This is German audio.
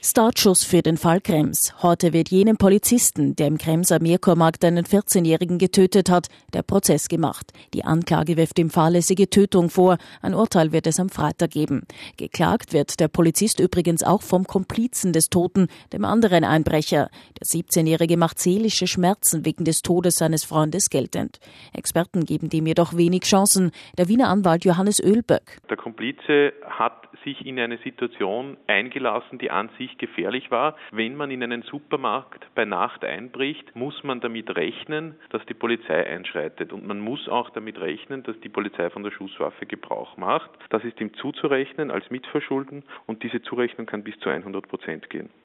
Startschuss für den Fall Krems. Heute wird jenem Polizisten, der im Kremser Meerkormarkt einen 14-Jährigen getötet hat, der Prozess gemacht. Die Anklage wirft ihm fahrlässige Tötung vor. Ein Urteil wird es am Freitag geben. Geklagt wird der Polizist übrigens auch vom Komplizen des Toten, dem anderen Einbrecher. Der 17-Jährige macht seelische Schmerzen wegen des Todes seines Freundes geltend. Experten geben dem jedoch wenig Chancen. Der Wiener Anwalt Johannes Oehlböck. Der Komplize hat sich in eine Situation eingelassen, die an sich gefährlich war. Wenn man in einen Supermarkt bei Nacht einbricht, muss man damit rechnen, dass die Polizei einschreitet. Und man muss auch damit rechnen, dass die Polizei von der Schusswaffe Gebrauch macht. Das ist ihm zuzurechnen als Mitverschulden und diese Zurechnung kann bis zu 100% gehen.